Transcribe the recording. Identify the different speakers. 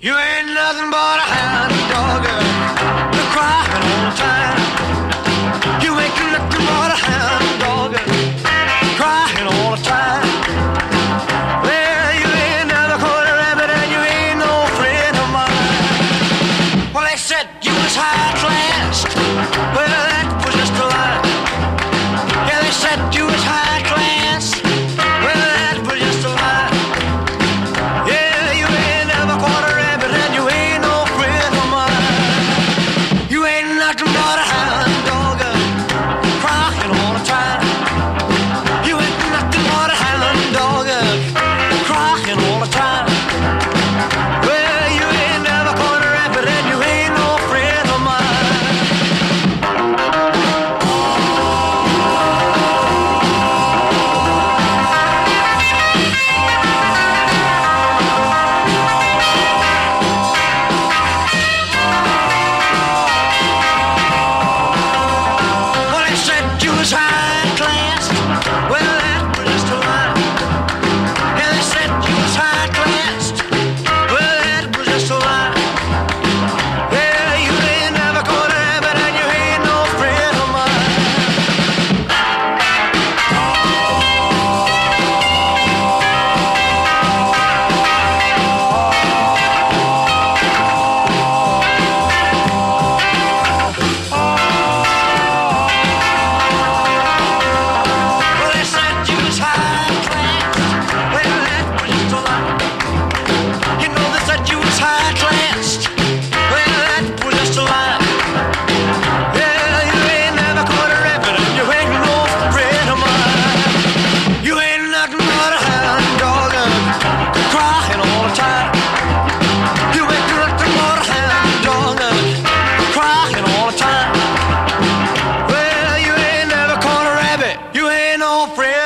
Speaker 1: You ain't nothing but a hound dog, you're crying all the time. You ain't nothing but a hound dog, crying all the time. Well, you ain't never caught a rabbit and you ain't no friend of mine. Well, they said you was high class, well, that was just a lie. Yeah, they said you was high class, well, that was just a lie. Yeah, you ain't never caught a rabbit and you ain't no friend of mine. You ain't nothing but a hound dog, crying all the time. You ain't nothing but a hound dog, crying all the time. Well, you ain't never caught a rabbit and you ain't no friend of mine. Well, they said you was high class. Well, that was just a lie. Yeah, they said you was high class. Well, that was just a lie. Yeah, you ain't never caught a rabbit and you ain't no friend of mine. Well, they said you was high class. Well, that was just a lie. You know they said you was high class. Well, that was just a lie. Yeah, you ain't never caught a rabbit and you ain't no friend of mine. You ain't nothing but a hound dog, crying all the time. You ain't nothing but a hound dog, crying all the time. Well, you ain't never caught a rabbit. You ain't no friend